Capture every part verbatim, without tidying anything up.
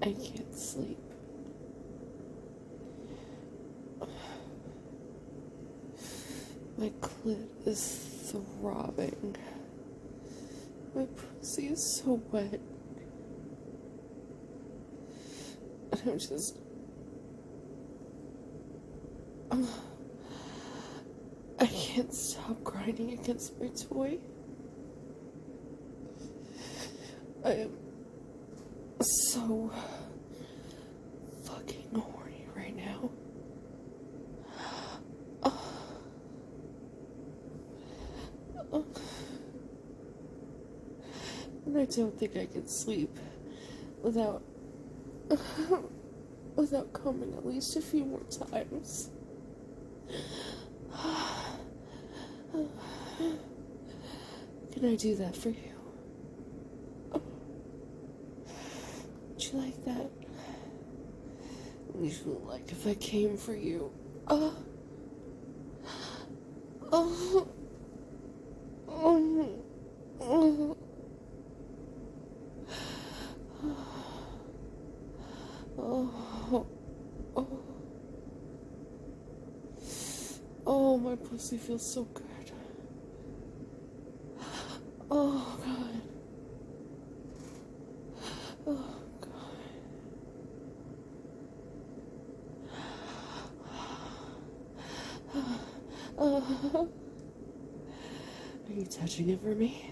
I can't sleep. My clit is throbbing. My pussy is so wet. And I'm just... I can't stop grinding against my toy. I am so fucking horny right now. Oh. Oh. And I don't think I can sleep without without coming at least a few more times. Can I do that for you? Would you like that? Would you like if I came for you? Oh. Oh. Oh. Oh. Oh. Oh. Oh, my pussy feels so good. Oh, God. Oh, God. Uh, are you touching it for me?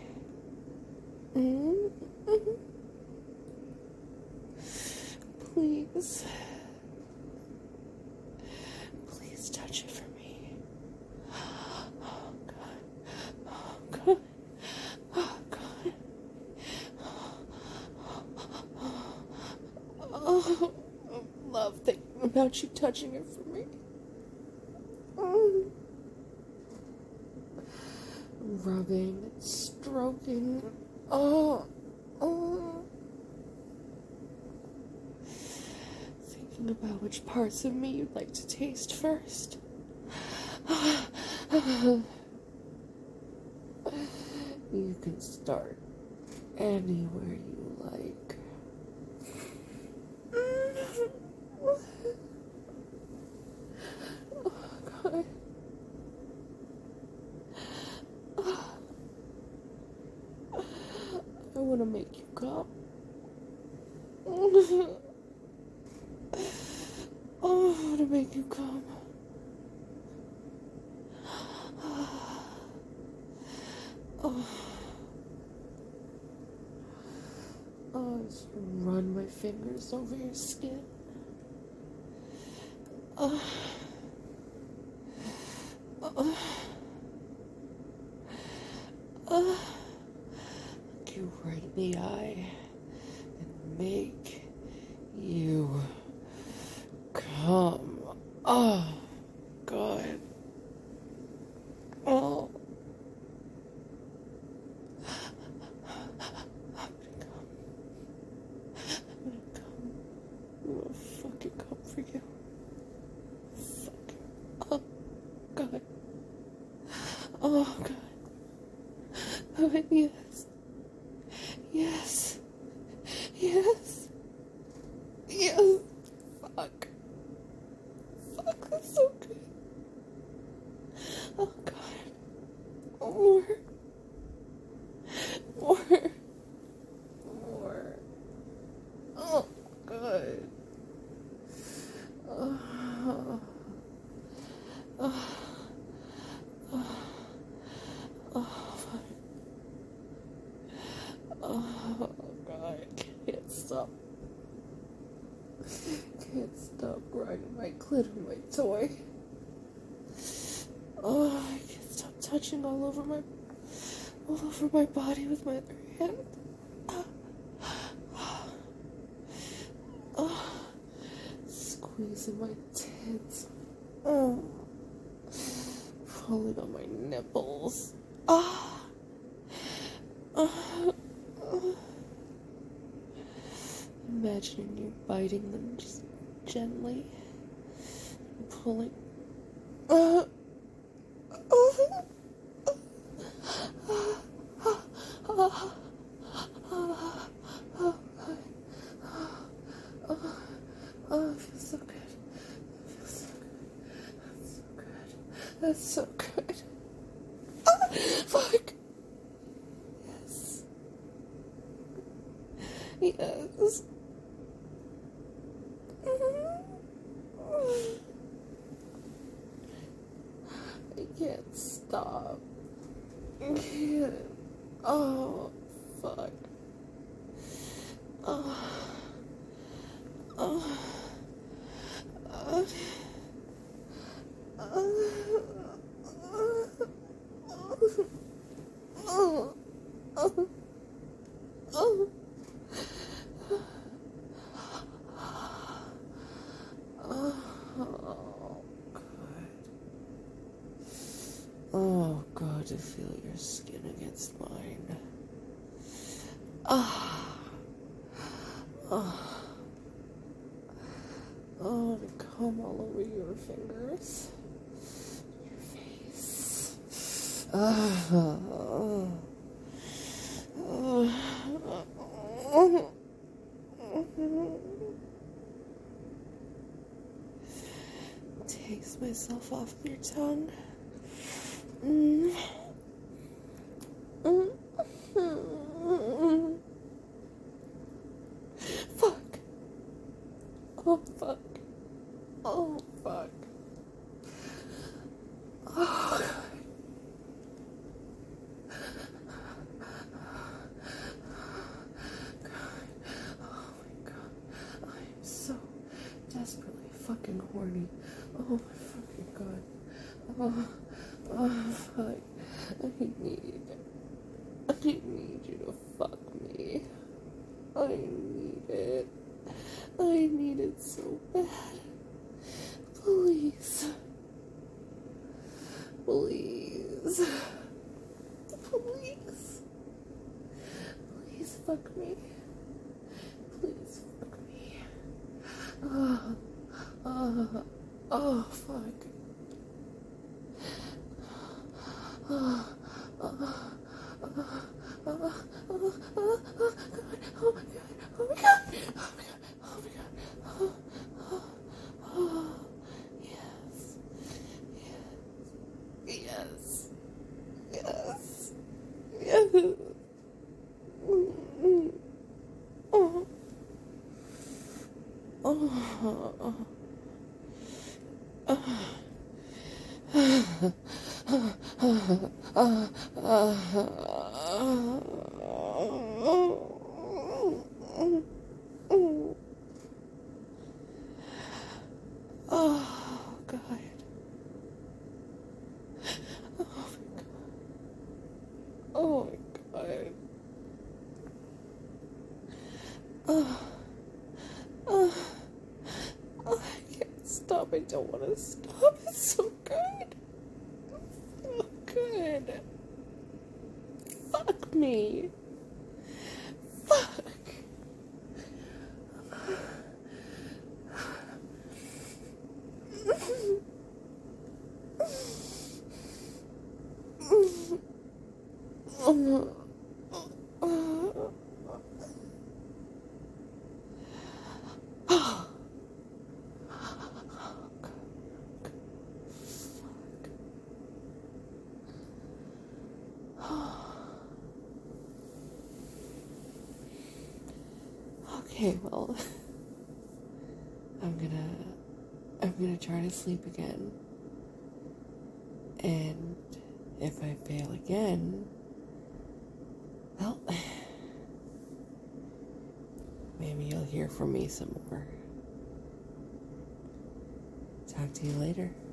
Mm-hmm. Please. Please touch it for me. Oh, God. Oh, God. Oh, God. Oh, I love thinking about you touching it for me. Mm. Rubbing, stroking. Oh, oh. Thinking about which parts of me you'd like to taste first. You can start anywhere you like. Oh, God. I want to make you come. Oh, I want to make you come. Oh. Oh, just run my fingers over your skin. Oh. Oh. Oh. Look you right in the eye and make you come. Oh, God. Oh. I'm gonna fucking come for you. Fuck. Oh, God. Oh, God. Oh, yes. Yes. Yes. Yes. Fuck. Fuck, that's so good. Oh, God. More. More. More. Oh, God. Oh. Oh. Oh. Oh, fuck. Oh, God. I can't stop. Can't stop grinding my clit on my toy. Oh, I can't stop touching all over my all over my body with my other hand. Oh, squeezing my tits. Oh, pulling on my nipples. Ah. Oh. Oh. Imagining you biting them just gently, pulling. Uh, uh, so good. That feels so good. That's so good. That's so good. Ah, fuck. Yes. Yes. I can't stop. I can't. Oh, fuck. Oh. Oh. Uh. Uh. Oh. Oh. Oh. Oh, God. Oh, God, to feel your skin against mine. Ah. Oh. Oh, to come all over your fingers. Your face. Ah. Oh. Oh. Taste myself off your tongue. Mm. Mm. Mm. Fuck. Oh, fuck. Oh, fuck. Oh, God. Oh, my God. I am so desperately fucking horny. Oh, my fucking God. Oh, oh, fuck. I need, I need you to fuck me. I need it. I need it so bad. Please. Please. Please. Please fuck me. Please fuck me. Oh, oh, oh, fuck. Oh, oh, oh, oh, oh, oh, oh, oh, God. Oh, my God. Oh, my God. Oh, my God. Oh, my God. Oh, oh, oh. Yes. Yes. Yes. Yes. Yes. Mm-hmm. Oh. Oh. Oh, God. Oh, my God. Oh. Oh. Oh, I can't stop. I don't want to stop. It's so good. It's so good. Fuck me. Fuck. Oh. Okay, well, I'm gonna, I'm gonna try to sleep again, and if I fail again, well, maybe you'll hear from me some more. Talk to you later.